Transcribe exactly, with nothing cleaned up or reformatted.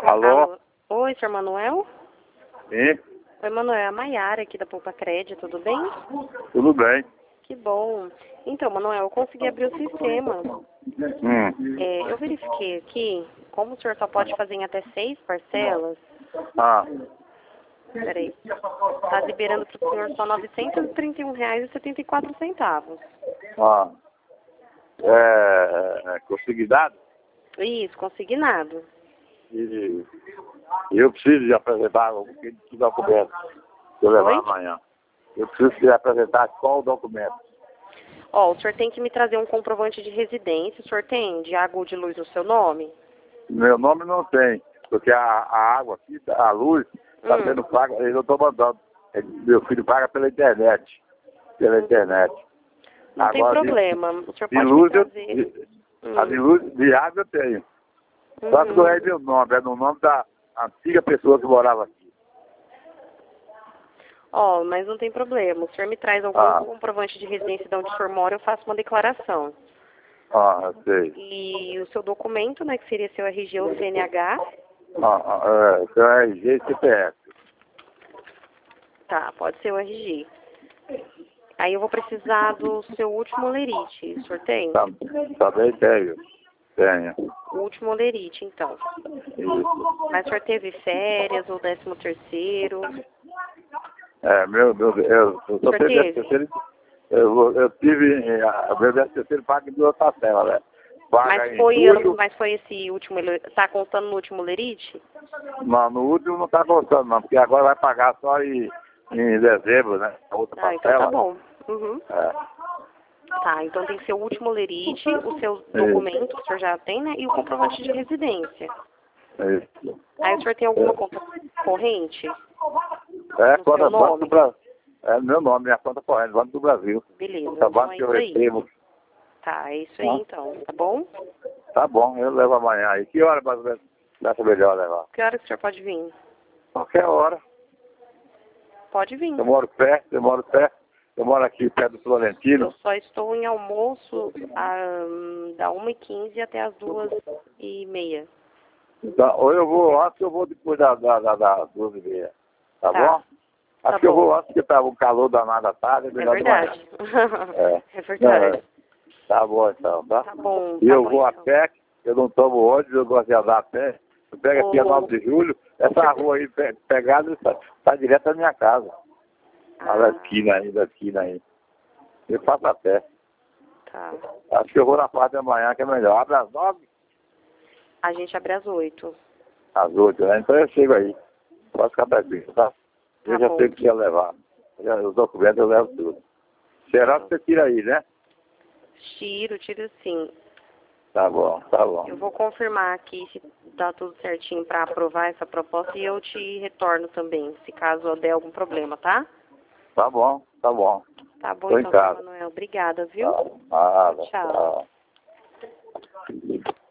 Alô? Alô? Oi, senhor Manuel? Sim, Oi, Manuel, é a Maiara aqui da Poupa Crédito, tudo bem? tudo bem. Que bom. Então, Manuel, eu consegui abrir o sistema. Hum. É, eu verifiquei aqui, como o senhor só pode fazer em até seis parcelas, Ah, peraí, está liberando para o senhor só novecentos e trinta e um reais e setenta e quatro centavos. ah. É, é consignado Isso, consignado. e eu preciso de apresentar o que de documento que eu levar Oi? amanhã. Eu preciso de apresentar qual documento. Ó, o senhor tem que me trazer um comprovante de residência. O senhor tem de água ou de luz no seu nome? Meu nome não tem, porque a, a água aqui, a luz, está Hum. sendo paga, eu não estou mandando. Ele- Meu filho paga pela internet. Pela internet. Não tem Agora, de, problema. O senhor de pode me luz, eu, trazer. de, Hum. a de luz, de água eu tenho. Só que não é Uhum. meu nome, é no nome da antiga pessoa que morava aqui. Ó, mas não tem problema. O senhor me traz algum Ah, comprovante de residência de onde o senhor mora, eu faço uma declaração. ah, eu sei. E o seu documento, né, que seria seu R G ou C N H. Ah, ah, é, seu R G e C P F. Tá, pode ser o R G. Aí eu vou precisar do seu último lerite. O senhor tem? Tam- Também tenho. Tenho. O último lerite, então. Isso. Mas o senhor teve férias ou décimo terceiro? É, meu, meu, eu, eu só senhor tenho teve? décimo terceiro. Eu, vou- eu tive, eh, a- meu décimo terceiro paga em duas parcelas, né? Paga Mas em foi, julho, mas foi esse último, tá contando no último lerite? não, no último não está contando não, porque agora vai pagar só em, em dezembro, né? A outra Ah, então tá parcela. bom. Uhum. É, Tá, então tem que ser o último lerite, o seu isso, documento, o senhor já tem, né? E o comprovante de residência. isso. Aí o senhor tem alguma conta corrente? É, No conta seu Banco nome? do Brasil. É meu nome, minha conta corrente, Banco do Brasil. Beleza, Essa então banco é que eu isso aí. recebo. Tá, é isso aí Tá? então, tá bom? Tá bom, eu levo amanhã aí. Que hora mais ou menos acha melhor levar? Que hora que o senhor pode vir? Qualquer hora. Pode vir. Eu moro perto, eu moro perto. Eu moro aqui perto do Eu Florentino. só estou em almoço ah, da uma e quinze até as duas e meia. Então, ou eu vou antes ou eu vou depois da, da, da, da duas e meia. Tá, Tá, bom? Acho tá que eu bom. vou antes, porque tá um calor danado à tarde, é É melhor de manhã. verdade. É. É verdade. Tá bom então, tá? Tá bom, E tá eu bom vou a então. pé, eu não tomo ônibus, eu gosto de andar a pé. Eu pego aqui a Ô, nove de julho, essa rua aí pe- pegada está tá direto da minha casa. Ah, da ah, esquina aí, da esquina aí. Eu passo a pé. tá. Acho que eu vou na parte da manhã, que é melhor. Abre às nove, A gente abre às oito. às oito, né? Então eu chego aí. Pode ficar tranquilo, tá? Eu Tá já bom. sei o que ia levar. Já- os documentos eu levo tudo. Será que você tira aí, né? Tiro, tiro sim. Tá bom, tá bom. Eu vou confirmar aqui se tá tudo certinho para aprovar essa proposta e eu te retorno também, se caso der algum problema, tá? Tá bom, tá bom. Tá bom Tô em então, senhor casa. Manuel. Obrigada, viu? Tá, nada, Tchau. tchau.